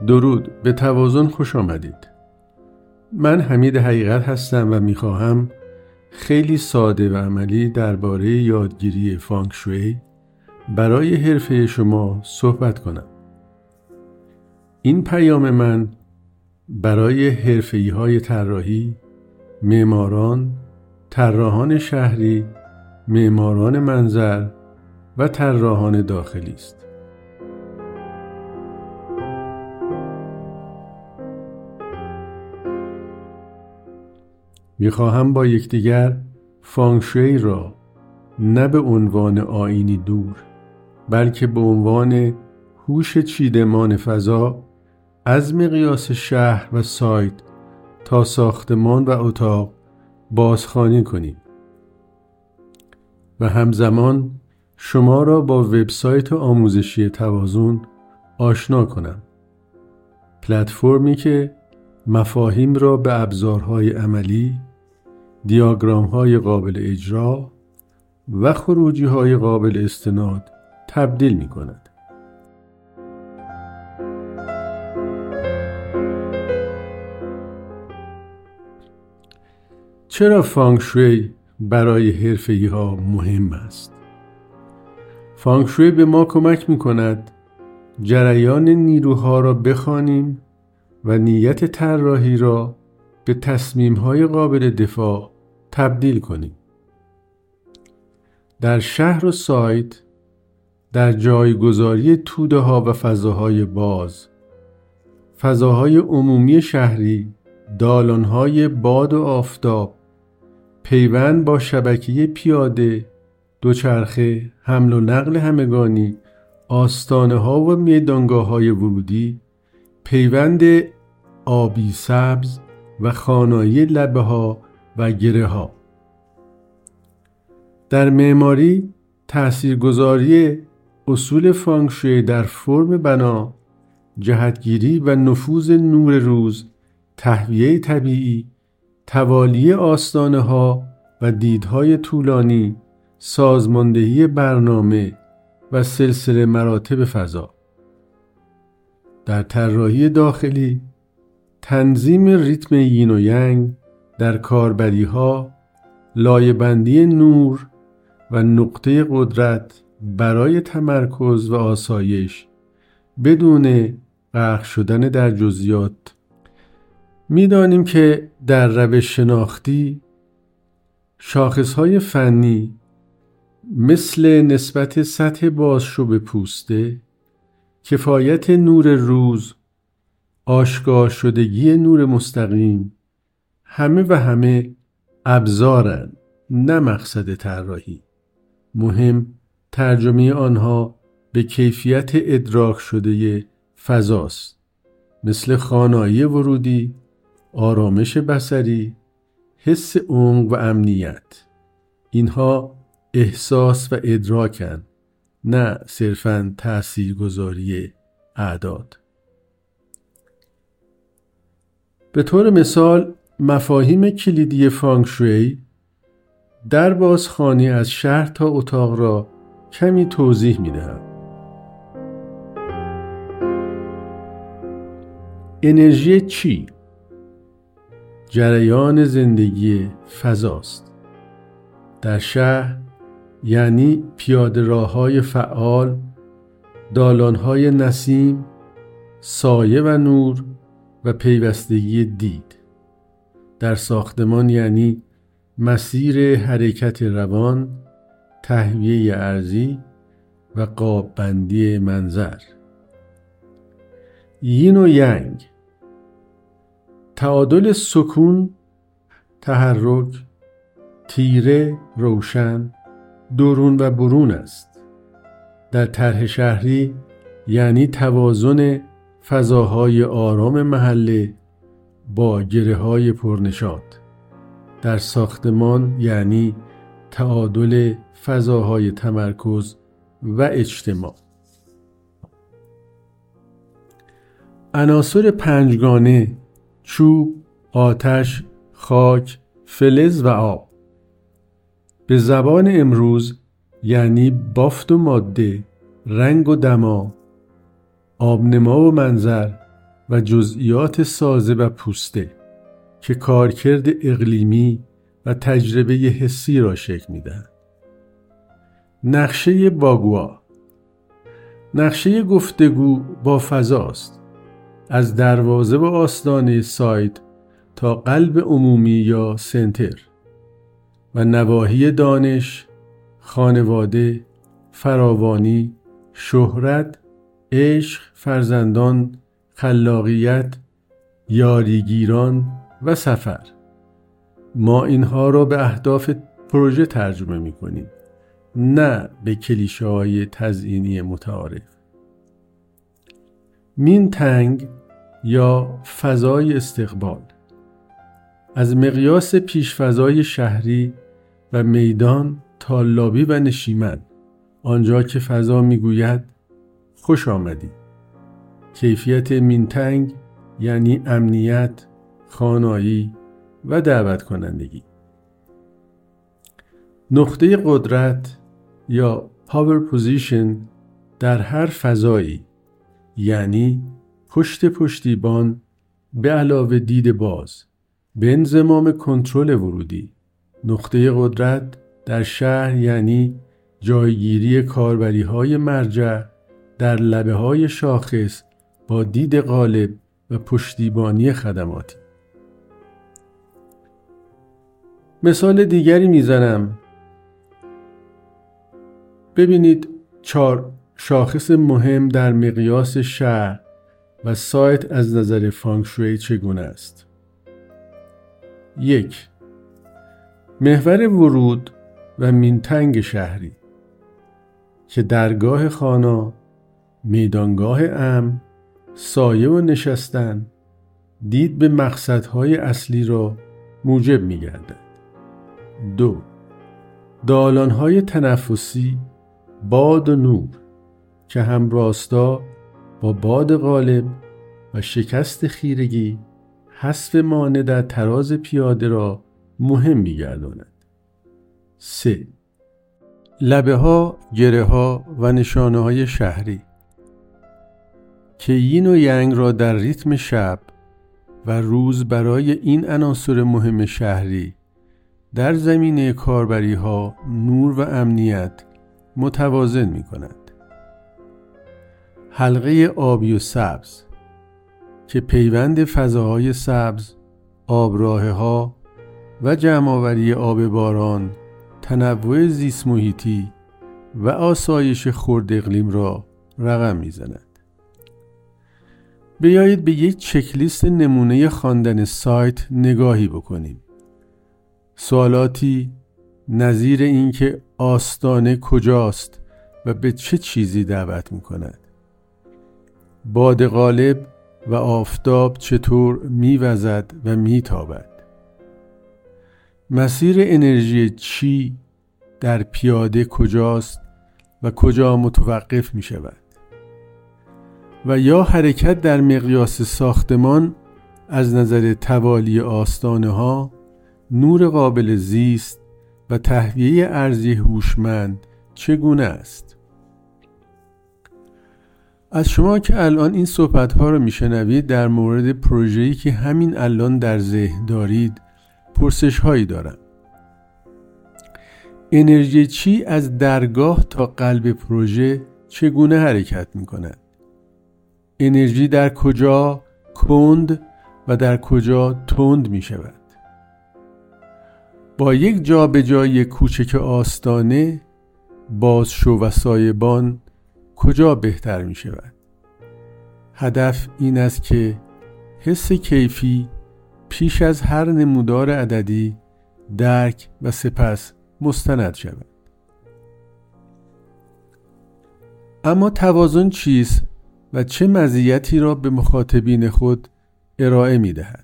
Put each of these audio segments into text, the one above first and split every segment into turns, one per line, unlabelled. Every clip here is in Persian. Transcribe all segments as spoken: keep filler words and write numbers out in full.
درود، به توازن خوش آمدید. من حمید حقیقت هستم و میخواهم خیلی ساده و عملی درباره یادگیری فانگ شوی برای حرفه شما صحبت کنم. این پیام من برای حرفه‌ای های طراحی، معماران، طراحان شهری، معماران منظر و طراحان داخلی است. میخواهم با یکدیگر فانگ شوی را نه به عنوان آیینی دور، بلکه به عنوان هوش چیدمان فضا از مقیاس شهر و سایت تا ساختمان و اتاق بازخوانی کنیم و همزمان شما را با وبسایت آموزشی توازن آشنا کنم. پلتفرمی که مفاهیم را به ابزارهای عملی، دیاگرام‌های قابل اجرا و خروجی‌های قابل استناد تبدیل می‌کند. چرا فانگ شوی برای حرفه‌ای‌ها مهم است؟ فانگ شوی به ما کمک می‌کند جریان نیروها را بخوانیم و نیت طراحی را به تصمیم‌های قابل دفاع تبدیل کنیم. در شهر و سایت، در جایگذاری توده‌ها و فضاهای باز، فضاهای عمومی شهری، دالان‌های باد و آفتاب، پیوند با شبکه پیاده، دوچرخه، حمل و نقل همگانی، آستانه‌ها و میدانگاه‌های ورودی، پیوند آبی سبز و خانایی لبه‌ها و گره‌ها. در معماری، تاثیرگذاری اصول فانگ شوی در فرم بنا، جهتگیری و نفوذ نور روز، تهویه طبیعی، توالی آستانه‌ها و دیدهای طولانی، سازماندهی برنامه و سلسله مراتب فضا. در طراحی داخلی، تنظیم ریتم یین و ینگ در کاربری‌ها، لایه‌بندی نور و نقطه قدرت برای تمرکز و آسایش بدون غرق شدن در جزئیات. می‌دانیم که در روش شناختی شاخص‌های فنی مثل نسبت سطح بازشو به پوسته، کفایت نور روز، آشکار شدگی نور مستقیم، همه و همه ابزارن، نه مقصد طراحی. مهم ترجمه آنها به کیفیت ادراک شده فضاست، مثل خوانایی ورودی، آرامش بصری، حس عمق و امنیت. اینها احساس و ادراکن، نه صرفاً تاثیرگذاری اعداد. به طور مثال، مفاهیم کلیدی فانگ شوی در بازخوانی از شهر تا اتاق را کمی توضیح می‌دهم. انرژی چی؟ جریان زندگی فضاست. در شهر یعنی پیاده راه‌های فعال، دالان‌های نسیم، سایه و نور و پیوستگی دید. در ساختمان یعنی مسیر حرکت روان، تهویه ارضی و قاب‌بندی منظر. یین و ینگ، تعادل سکون، تحرک، تیره، روشن، درون و برون است. در طرح شهری یعنی توازن فضاهای آرام محله با گره‌های پرنشاط. در ساختمان یعنی تعادل فضاهای تمرکز و اجتماع. عناصر پنجگانه، چوب، آتش، خاک، فلز و آب. به زبان امروز یعنی بافت و ماده، رنگ و دما، آبنما و منظر و جزئیات سازه و پوسته که کارکرد اقلیمی و تجربه حسی را شکل می‌دهند. نقشه باگوا. نقشه گفتگو با فضاست، از دروازه و آستانه سایت تا قلب عمومی یا سنتر و نواحی دانش، خانواده، فراوانی، شهرت، عشق، فرزندان، خلاقیت، یاریگیران و سفر. ما اینها را به اهداف پروژه ترجمه می کنیم، نه به کلیشه های تزیینی متعارف. مین تنگ یا فضای استقبال، از مقیاس پیشفضای شهری و میدان تا لابی و نشیمن، آنجا که فضا میگوید خوش آمدی. کیفیت مین تنگ یعنی امنیت، خوانایی و دعوت کنندگی. نقطه قدرت یا پاور پوزیشن در هر فضایی، یعنی پشت پشتیبان به علاوه دید باز، به انضمام کنترل ورودی. نقطه قدرت در شهر یعنی جایگیری کاربری های مرجع در لبه های شاخص با دید غالب و پشتیبانی خدماتی. مثال دیگری میزنم. ببینید چهار شاخص مهم در مقیاس شهر و سایت از نظر فانگشوی چگونه است. یک، محور ورود و مینتنگ شهری که درگاه خانا، میدانگاه امن، سایه و نشستن، دید به مقصدهای اصلی را موجب می گردد. دو، دالانهای تنفسی، باد و نور که هم راستا با باد غالب و شکست خیرگی حذف مانع در تراز پیاده را مهم می گرداند. سه، لبه ها، گره ها و نشانه های شهری که یین و ینگ را در ریتم شب و روز برای این عناصر مهم شهری در زمینه کاربری ها، نور و امنیت متوازن می کند. حلقه آبی و سبز که پیوند فضاهای سبز، آبراه ها و جمع‌آوری آب باران، تنوع زیست محیطی و آسایش خرد اقلیم را رقم می زند. بیایید به یک چکلیست نمونه خواندن سایت نگاهی بکنیم. سوالاتی نظیر این که آستانه کجاست و به چه چیزی دعوت می کند؟ باد غالب و آفتاب چطور می وزد و می تابد؟ مسیر انرژی چی در پیاده کجاست و کجا متوقف می شود؟ و یا حرکت در مقیاس ساختمان از نظر توالی آستانه ها، نور قابل زیست و تهویه ارضی هوشمند چگونه است؟ از شما که الان این صحبت ها رو میشنوید در مورد پروژه‌ای که همین الان در ذهن دارید پرسش هایی دارم. انرژی چی از درگاه تا قلب پروژه چگونه حرکت می کند؟ انرژی در کجا کند و در کجا تند می شود؟ با یک جا به جای کوچک آستانه، بازشو و سایبان کجا بهتر می شود؟ هدف این است که حس کیفی پیش از هر نمودار عددی درک و سپس مستند شود. اما توازن چیست و چه مزیتی را به مخاطبین خود ارائه می دهد؟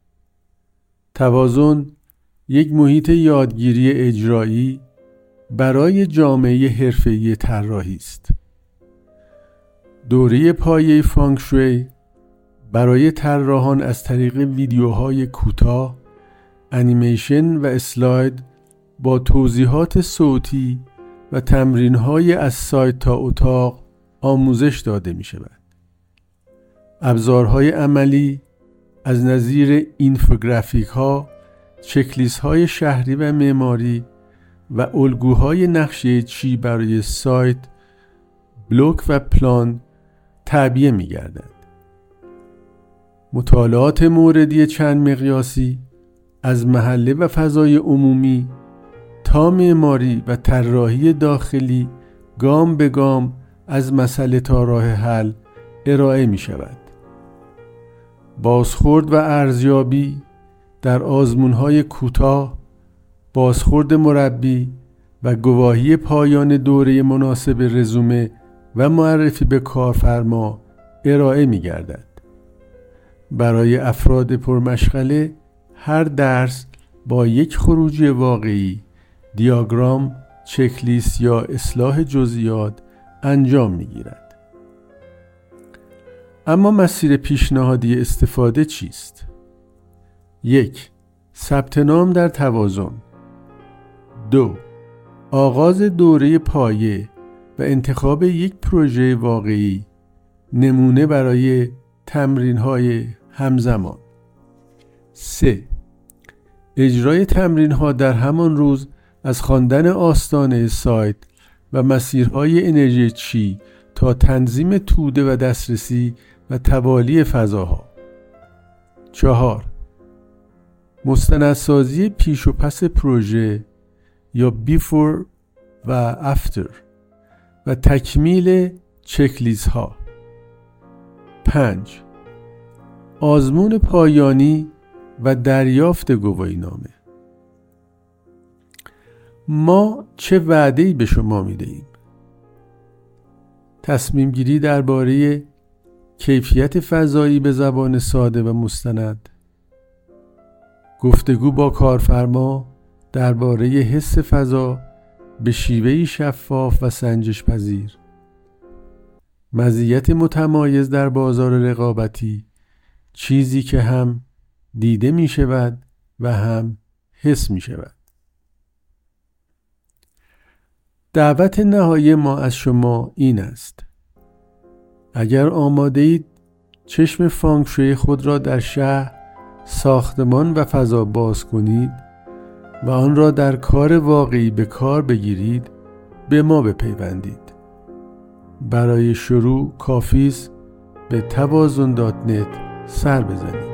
توازن یک محیط یادگیری اجرایی برای جامعه حرفه‌ای طراحی است. دوره پایه فانگشوی برای طراحان از طریق ویدیوهای کوتاه، انیمیشن و اسلاید با توضیحات صوتی و تمرین‌های از سایت تا اتاق آموزش داده می شود. ابزارهای عملی از نظیر اینفوگرافیک ها، چکلیست های شهری و معماری و الگوهای نقشه چی برای سایت، بلوک و پلان تعبیه می گردند. مطالعات موردی چند مقیاسی از محله و فضای عمومی تا معماری و طراحی داخلی گام به گام از مسئله تا راه حل ارائه می شود. بازخورد و ارزیابی در آزمون‌های کوتاه، بازخورد مربی و گواهی پایان دوره مناسب رزومه و معرفی به کارفرما ارائه می گردد. برای افراد پرمشغله هر درس با یک خروجی واقعی، دیاگرام، چکلیست یا اصلاح جزئیات انجام می گیرد. اما مسیر پیشنهادی استفاده چیست؟ یک. ثبت نام در توازن. دو. آغاز دوره پایه و انتخاب یک پروژه واقعی، نمونه برای تمرین‌های همزمان. سه. اجرای تمرین‌ها در همان روز از خواندن آستانه سایت و مسیرهای انرژی چی تا تنظیم توده و دسترسی و توالی فضاها. چهار. مستندسازی پیش و پس پروژه یا بیفور و افتر و تکمیل چکلیست ها. پنج. آزمون پایانی و دریافت گواهی نامه. ما چه وعده‌ای به شما می‌دهیم؟ تصمیم گیری درباره کیفیت فضایی به زبان ساده و مستند. گفتگو با کارفرما درباره حس فضا به شیوهی شفاف و سنجش پذیر. مزیت متمایز در بازار رقابتی، چیزی که هم دیده می شود و هم حس می شود. دعوت نهایی ما از شما این است: اگر آماده اید چشم فانگشوی خود را در شهر، ساختمان و فضا باز کنید و آن را در کار واقعی به کار بگیرید، به ما بپیوندید. برای شروع کافی است به توازن دات نت سر بزنید.